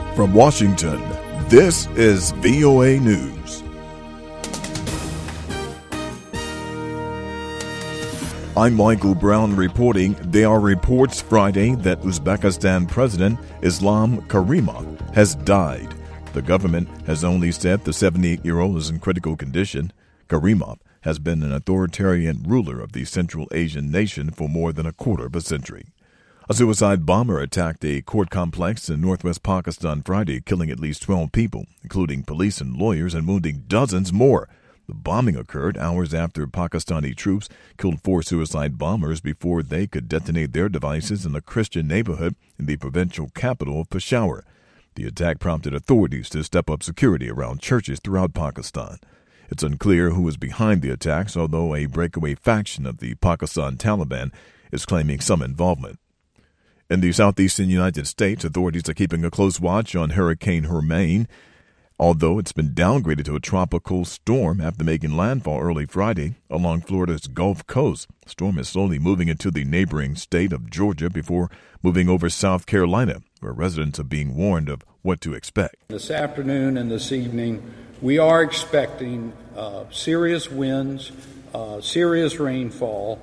From Washington, this is VOA News. I'm Michael Brown reporting. There are reports Friday that Uzbekistan President Islam Karimov has died. The government has only said the 78-year-old is in critical condition. Karimov has been an authoritarian ruler of the Central Asian nation for more than a quarter of a century. A suicide bomber attacked a court complex in northwest Pakistan Friday, killing at least 12 people, including police and lawyers, and wounding dozens more. The bombing occurred hours after Pakistani troops killed 4 suicide bombers before they could detonate their devices in a Christian neighborhood in the provincial capital of Peshawar. The attack prompted authorities to step up security around churches throughout Pakistan. It's unclear who is behind the attacks, although a breakaway faction of the Pakistan Taliban is claiming some involvement. In the southeastern United States, authorities are keeping a close watch on Hurricane Hermine, although it's been downgraded to a tropical storm after making landfall early Friday along Florida's Gulf Coast. The storm is slowly moving into the neighboring state of Georgia before moving over South Carolina, where residents are being warned of what to expect. This afternoon and this evening, we are expecting serious winds, serious rainfall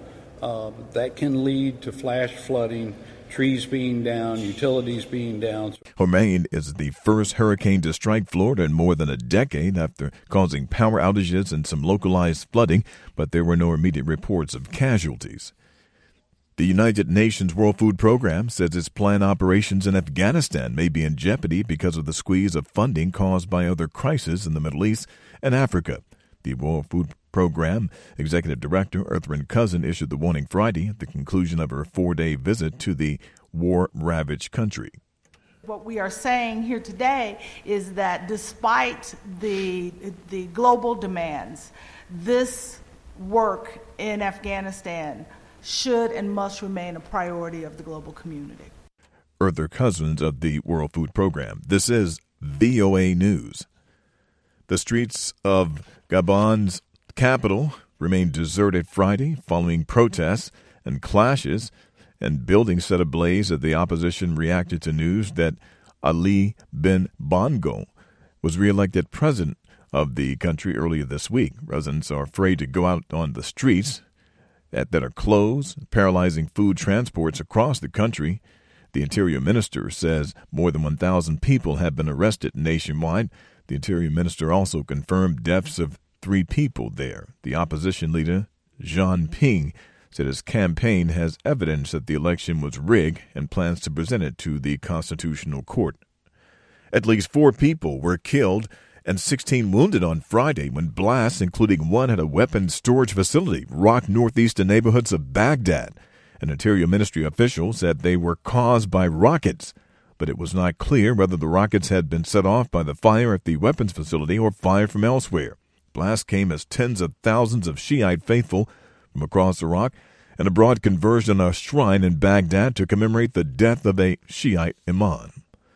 that can lead to flash flooding, trees being down, utilities being down. Hermine is the first hurricane to strike Florida in more than a decade after causing power outages and some localized flooding, but there were no immediate reports of casualties. The United Nations World Food Program says its planned operations in Afghanistan may be in jeopardy because of the squeeze of funding caused by other crises in the Middle East and Africa. The World Food Program Executive Director Earthren Cousin issued the warning Friday at the conclusion of her 4-day visit to the war-ravaged country. What we are saying here today is that despite the global demands, this work in Afghanistan should and must remain a priority of the global community. Earthren Cousins of the World Food Program. This is VOA News. The streets of Gabon's capital remained deserted Friday following protests and clashes, and buildings set ablaze as the opposition reacted to news that Ali Ben Bongo was reelected president of the country earlier this week. Residents are afraid to go out on the streets that are closed, paralyzing food transports across the country. The Interior Minister says more than 1,000 people have been arrested nationwide. The Interior Minister also confirmed deaths of 3 people there. The opposition leader, Jean Ping, said his campaign has evidence that the election was rigged and plans to present it to the Constitutional Court. At least 4 people were killed and 16 wounded on Friday when blasts, including one at a weapons storage facility, rocked northeastern neighborhoods of Baghdad. An Interior Ministry official said they were caused by rockets, but it was not clear whether the rockets had been set off by the fire at the weapons facility or fired from elsewhere. Blasts came as tens of thousands of Shiite faithful from across Iraq and a broad conversion of a shrine in Baghdad to commemorate the death of a Shiite imam.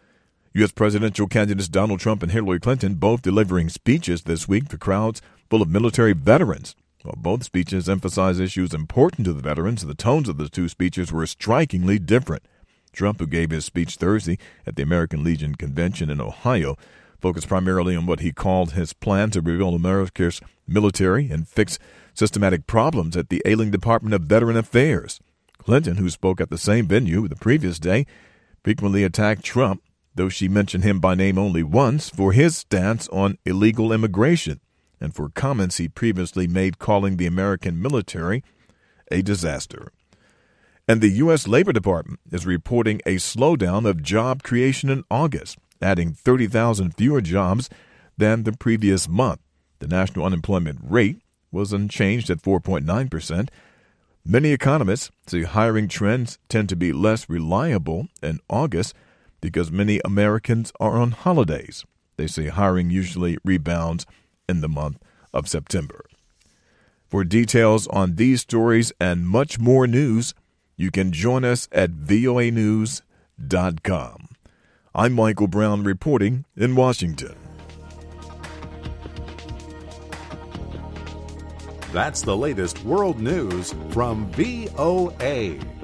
U.S. presidential candidates Donald Trump and Hillary Clinton both delivering speeches this week to crowds full of military veterans. While both speeches emphasize issues important to the veterans, the tones of the 2 speeches were strikingly different. Trump, who gave his speech Thursday at the American Legion Convention in Ohio, focused primarily on what he called his plan to rebuild America's military and fix systematic problems at the ailing Department of Veteran Affairs. Clinton, who spoke at the same venue the previous day, frequently attacked Trump, though she mentioned him by name only once, for his stance on illegal immigration and for comments he previously made calling the American military a disaster. And the U.S. Labor Department is reporting a slowdown of job creation in August, adding 30,000 fewer jobs than the previous month. The national unemployment rate was unchanged at 4.9%. Many economists say hiring trends tend to be less reliable in August because many Americans are on holidays. They say hiring usually rebounds in the month of September. For details on these stories and much more news, you can join us at voanews.com. I'm Michael Brown reporting in Washington. That's the latest world news from VOA.